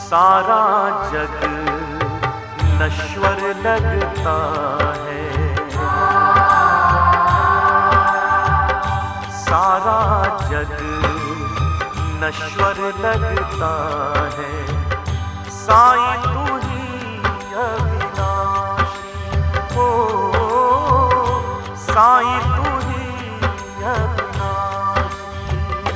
सारा जग नश्वर लगता है, सारा जग नश्वर लगता है। साईं तू ही अविनाशी हो, साईं तू ही अविनाशी।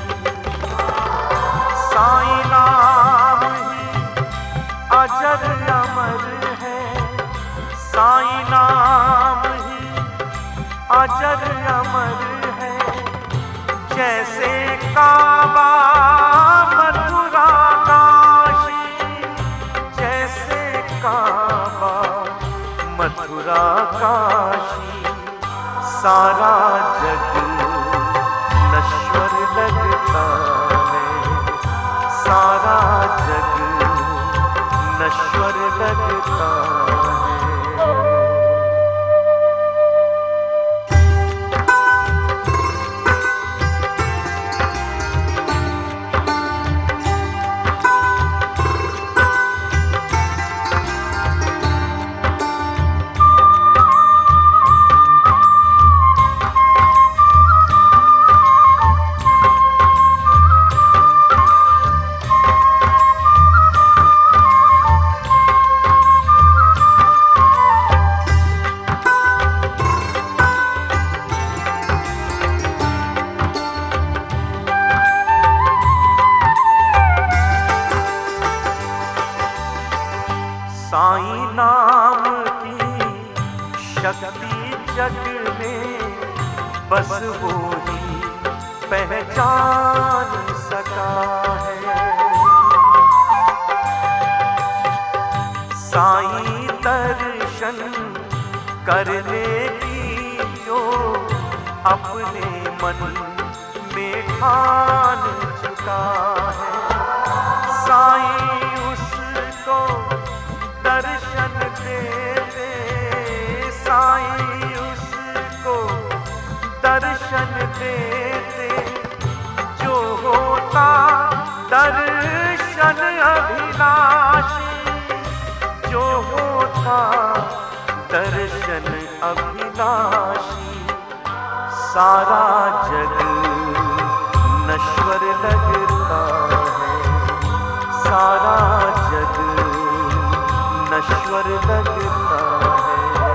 साईं नाम ही अजर अमर है, साईं नाम ही अजर अमर है। जैसे काबा मथुरा काशी, जैसे काबा मथुरा काशी। सारा जग नश्वर लगता है, सारा जग नश्वर लगता है। साईं नाम की शक्ति जग में बस वो ही पहचान सका है। साईं दर्शन करने की जो अपने मन में ठान चुका है, साईं उसको दर्शन दे दे, साईं उसको दर्शन दे दे। जो होता दर्शन अभिलाषी, जो होता दर्शन अभिलाषी। सारा जग नश्वर लगता है, सारा जग नश्वर लगता है।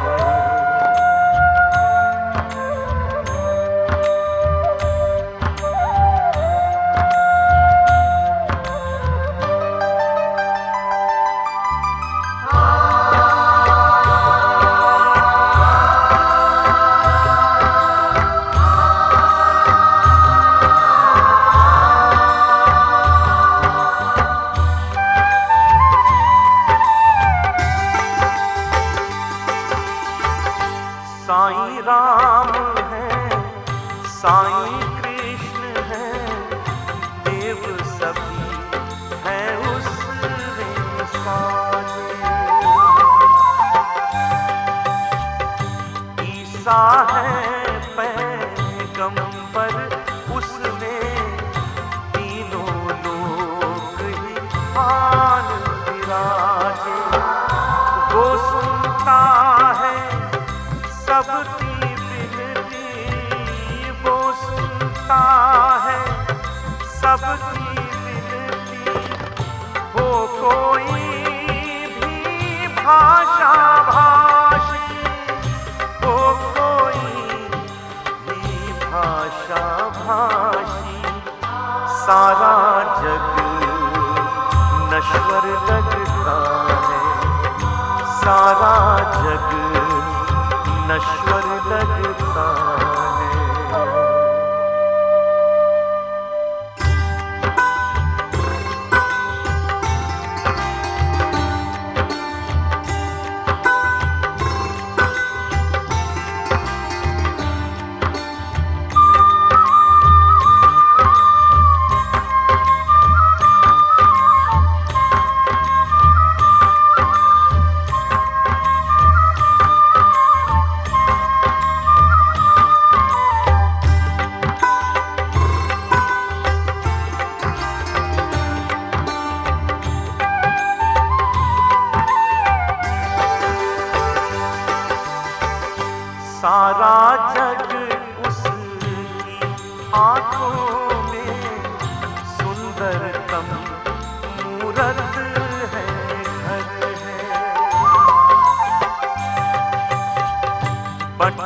साईं राम है, साईं कृष्ण है, देव सभी हैं उसमें साजे। ईसा है पैगंबर, उसमें तीनों लोग ही आन विराजे। वो सुनता है सबकी विनती, वो सुनता है सबकी विनती। हो कोई भी भाषा भाषी, हो कोई भी भाषा भाषी। सारा जग नश्वर लगता है, सारा जग नश्वर लगता है।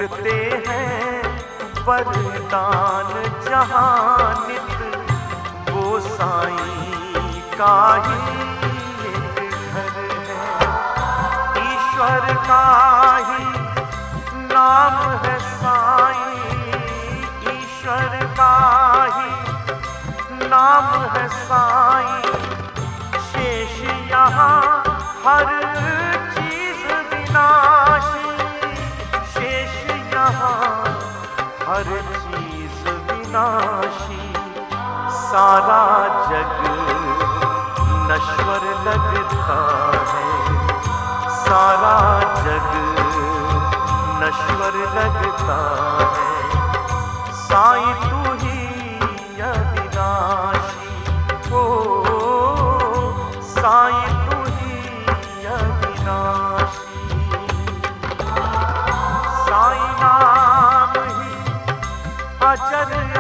बंटते हैं वरदान जहां नित, वो साईं का ही एक घर है। ईश्वर का ही नाम है साईं, ईश्वर का ही नाम है साईं। शेष यहाँ हर चीज विनाशी, शेष यहाँ हर चीज विनाशी। सारा जग नश्वर लगता है, सारा जग नश्वर लगता है। साईं तू ही अविनाशी, ओ साईं तू ही अविनाशी। साईं नाम ही अजर